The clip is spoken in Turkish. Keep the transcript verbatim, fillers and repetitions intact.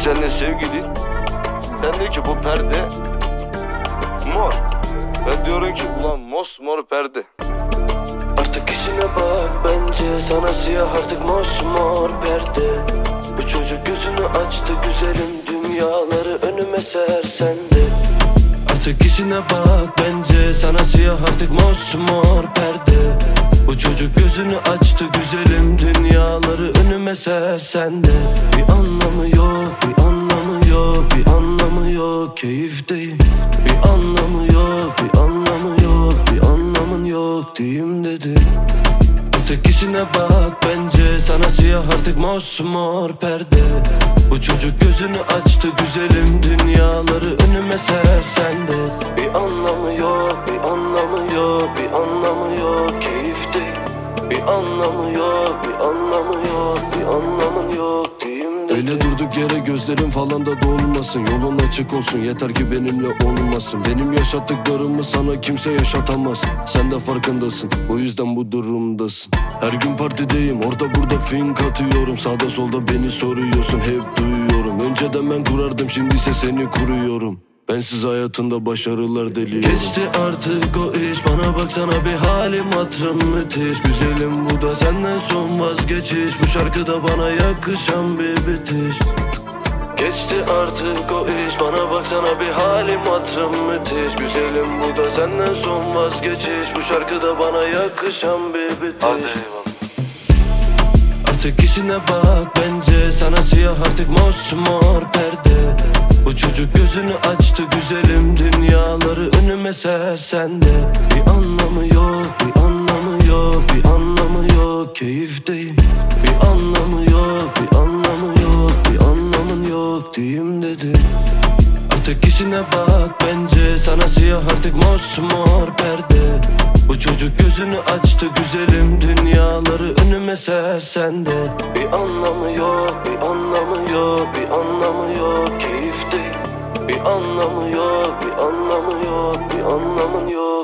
seninle sevgili. Ben diyor ki bu perde mor. Ben diyorum ki ulan mosmor perde. Artık işine bak bence, sana siyah artık mosmor perde. Bu çocuk gözünü açtı güzelim, dünyaları önüme sersen de. Artık işine bak bence, sana siyah artık mosmor perde. Bu çocuk gözünü açtı güzelim, dünyaları önüme sersen de. Bir anlamı yok, bir anlamı yok, bir anlamı yok, keyif değil. Bir anlamı yok, bir anlamı yok, bir anlamın yok diyeyim dedi. Artık işine bak bence, sana siyah artık mosmor perde. Bu çocuk gözünü açtı güzelim, dünyaları önüme sersen de. Bir anlamı yok, bir anlamı yok, bir anlamı yok, keyif değil. Bir anlamı yok, bir anlamı yok, bir anlamın yok diyeyim de. Öyle durduk yere gözlerim falan da dolmasın. Yolun açık olsun, yeter ki benimle olmasın. Benim yaşattıklarımı sana kimse yaşatamaz. Sen de farkındasın, o yüzden bu durumdasın. Her gün partideyim, orada burada fink atıyorum. Sağda solda beni soruyorsun, hep duyuyorum. Önceden ben kurardım, şimdi ise seni kuruyorum. Bensiz hayatında başarılar diliyorum. Geçti artık o iş, bana baksana bir halim hatırım müthiş. Güzelim bu da senden son vazgeçiş. Bu şarkıda bana yakışan bir bitiş. Geçti artık o iş, bana baksana bir halim hatırım müthiş. Güzelim bu da senden son vazgeçiş. Bu şarkıda bana yakışan bir bitiş. Hadi eyvallah. Artık işine bak bence, sana siyah artık mosmor perde. Bu çocuk gözünü açtı güzelim, dünyaları önüme sersen de. Bir anlamı yok, bir anlamı yok, bir anlamı yok, keyif değil. Bir anlamı yok, bir anlamı yok, bir anlamın yok diyeyim dedi. Artık işine bak bence, sana siyah artık mosmor perde. Bu çocuk gözünü açtı güzelim, dünyaları önüme sersen de. Bir anlamı yok, bir anlamı yok, bir anlamı yok, keyif değil. Bir anlamı yok, bir anlamı yok, bir anlamın yok.